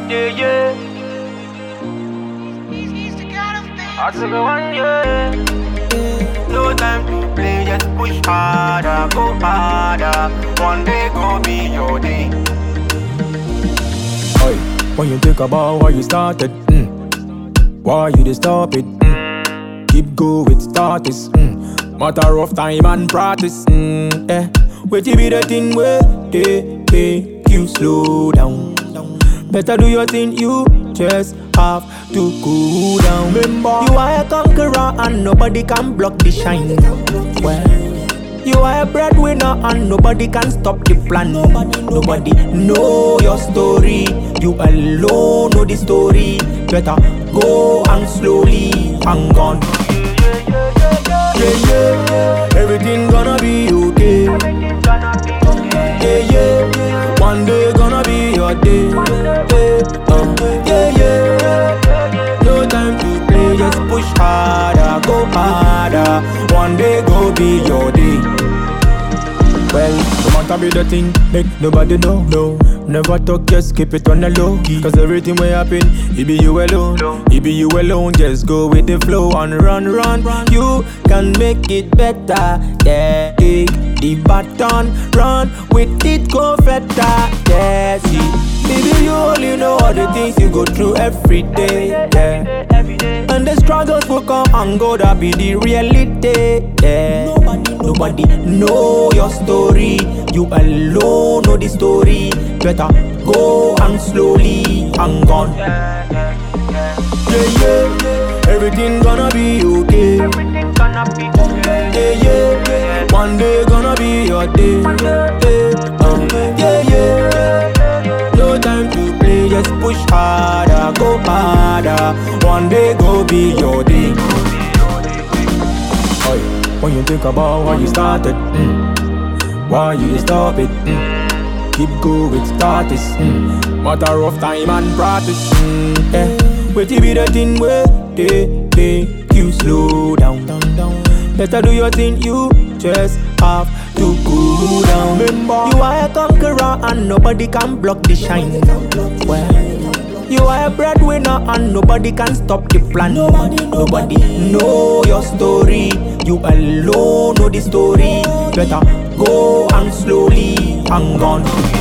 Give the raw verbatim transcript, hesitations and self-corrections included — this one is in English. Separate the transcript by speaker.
Speaker 1: Yeah, yeah. I took a one, yeah. No time to play, just push harder, go harder. One day go be your day.
Speaker 2: Oi, when you think about why you started, mm, why you dey stop it? Mm, keep go with status. Mm, matter of time and practice. Mm, eh, wait till be the thing where they make you slow down. Better do your thing, you just have to cool down. Remember, you are a conqueror and nobody can block the shine. Well, you are a breadwinner and nobody can stop the plan. Nobody, nobody know your story. You alone know the story. Better go and slowly hang on. Yeah, yeah, everything gonna be okay. Yeah, yeah, one day gonna be your day. Yeah, uh, yeah, yeah. No time to play, just push harder, go harder. One day go be your day. Well, no matter be the thing, make nobody know, no. Never talk, just keep it on the low key. Cause everything will happen, it be you alone. It be you alone, just go with the flow and run, run. You can make it better, yeah. Take the baton, run with it, go better, yeah. See, baby, you only know all the things you go through every day, yeah. And the struggles will come and go, that be the reality, yeah. Nobody, nobody know your story. You alone know the story. Better go and slowly hang on. Yeah, yeah, everything gonna be okay. Yeah, yeah, one day gonna be your day. Yeah, um, yeah, yeah, no time to play, just push harder, go harder. One day go be your day. Oi, when you think about why you started, mm, why you stop it, mm, keep go with status, mm, matter of time and practice, mm, eh. Wait till be the thing where they make you slow down, down, down. Better do your thing, you just have to cool down. Remember, you are a conqueror and nobody can block the shine. Well, you are a breadwinner and nobody can stop the plan. Nobody, nobody know your story. You alone know the story. Better go and slowly hang on.